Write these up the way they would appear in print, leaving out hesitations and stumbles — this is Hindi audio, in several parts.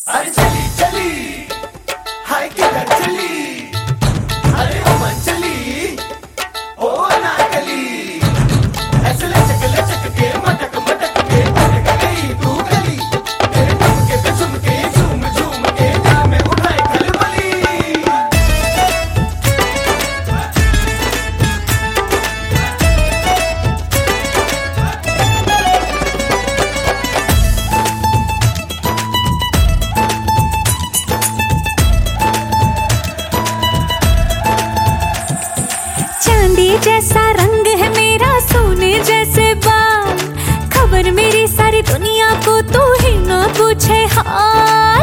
अरे चली चली हाय किधर चली, अरे ओ मन चली ओ अनारकली, ऐसे लचक के मटक मटक के भटक गई तू गली, तेरे ठुमके पे झुमके झूम झूम के दिल में उठाए खलबली। चांदी जैसा रंग है मेरा, सोने जैसे बाल, खबर मेरी सारी दुनिया को तू ही ना पूछे हाल।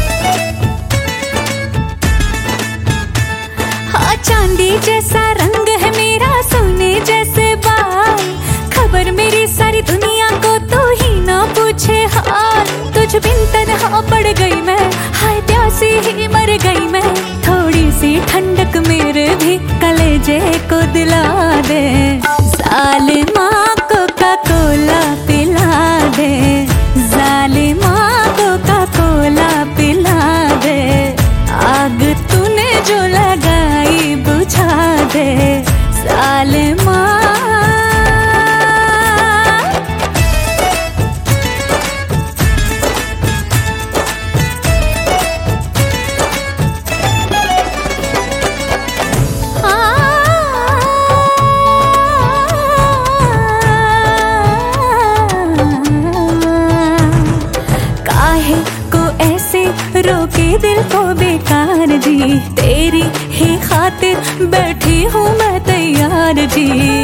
हाँ, चांदी जैसा रंग है मेरा, सोने जैसे बाल, खबर मेरी सारी दुनिया को तू ही ना पूछे हाल। तुझ बिन तन्हा पड़ गई मैं, हाय प्यासी ही मर गई मैं, थोड़ी सी ठंडक मेरे भी कलेजे को दिला दे, जालिमा कोका कोला पिला दे, जालिमा कोका कोला पिला दे, आग तूने जो लगाई बुझा दे, जालिमा। रोके दिल को बेकार जी, तेरी ही खातिर बैठी हूँ मैं तैयार जी।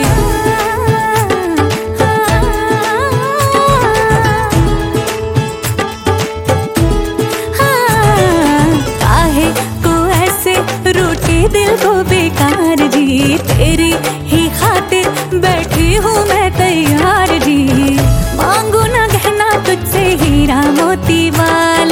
काहे को ऐसे रोके दिल को बेकार जी, तेरी ही खातिर बैठी हूँ मैं तैयार जी। मांगू ना गहना तुझसे हीरा मोती वाला,